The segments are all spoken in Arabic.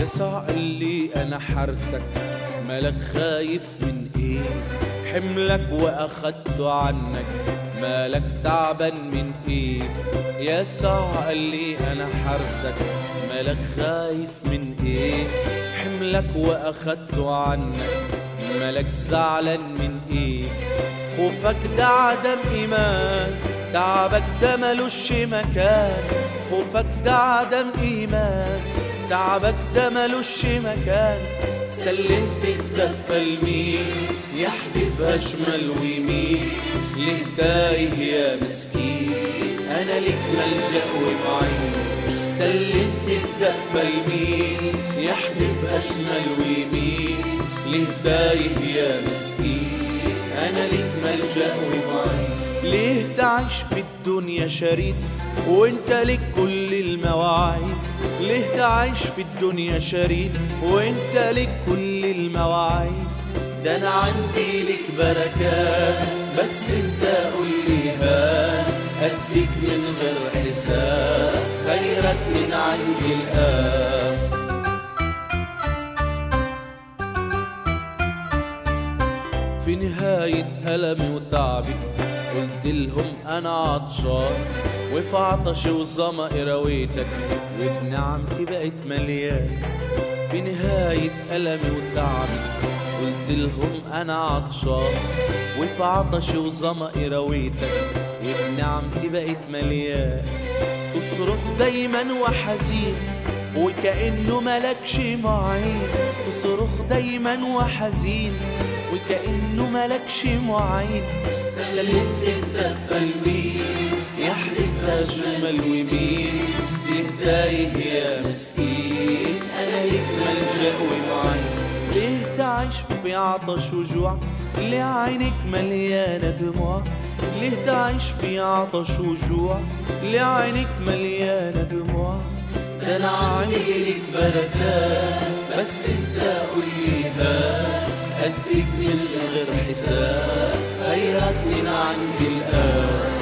يسوع قال لي أنا حارسك، مالك خايف من إيه؟ حملك وأخدته عنك، مالك تعبان من إيه؟ يسوع قال لي أنا حارسك، مالك خايف من إيه؟ حملك وأخدته عنك، مالك زعلان من إيه؟ خوفك ده عدم إيمان، تعبك ده ملوش مكان. خوفك ده عدم إيمان، تعبك ده ملوش مكان. سلمت الدفة لمين يحدفها شمال ويمين؟ ليه تايه يا مسكين؟ أنا ليك ملجأ ومعين. سلمت الدفة لمين يحدفها شمال ويمين؟ ليه تايه يا مسكين؟ أنا ليك ملجأ ومعين. ليه تعيش في الدنيا شريد وانت لك كل المواعيد؟ ليه تعيش في الدنيا شريد وانت لك كل المواعيد؟ ده انا عندي لك بركات، بس انت قول لي ها اديك من غير حساب، خيرك من عندي الآب. في نهاية ألمي وتعبي قلت لهم أنا عطشان، وفي عطشي وظمأي رويتك وبنعمتي بقت مليان. في نهاية ألمي وتعبي قلت لهم أنا عطشان، وفي عطشي وظمأي رويتك وبنعمتي بقت مليان. تصرخ دايما وحزين وكأنه ملكش معين، تصرخ دايما وحزين وكأنه ملكش معين. سلمت الدفة لمين يحدفها شمال ويمين؟ ليه تايه يا مسكين؟ أنا ليك ملجأ ومعين. ليه تعيش في عطش وجوع؟ ليه عينك مليانة دموع؟ ليه تعيش في عطش وجوع؟ ليه عينك مليانة دموع؟ ده أنا عندي لك بركات، بس انت قول لي ها أديك من غير حساب، خيرك من عند الآب.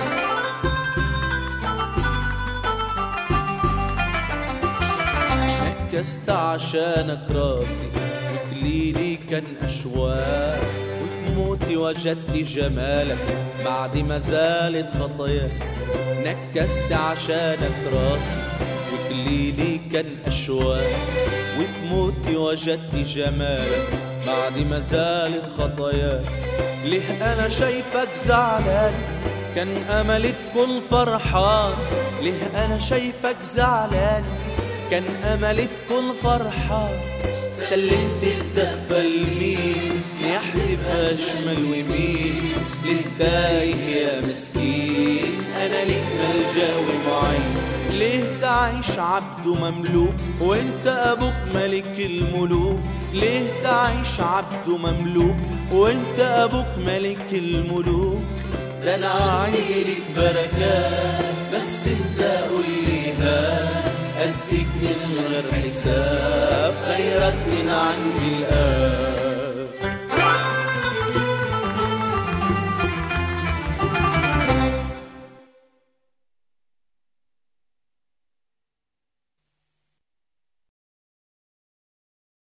نكست عشانك راسي وكليلي كان أشواق، وفي موتي وجدت جمالك بعد ما زالت خطاياك. نكست عشانك راسي وكليلي كان أشواق، وفي موتي وجدت جمالك بعد ما زالت خطاياك. ليه أنا شايفك زعلان كان أملي تكون فرحان؟ ليه أنا شايفك زعلان كان أملي تكون فرحان؟ سلمت الدفة لمين يحدفها شمال ويمين؟ ليه تايه يا مسكين؟ أنا ليك ملجأ ومعين. ليه تعيش عبد مملوك وانت أبوك ملك الملوك؟ ليه تعيش عبد مملوك وانت أبوك ملك الملوك؟ ده أنا عندي لك بركات، بس انت قول لي ها أديك من غير حساب، خيرك من عند الآب.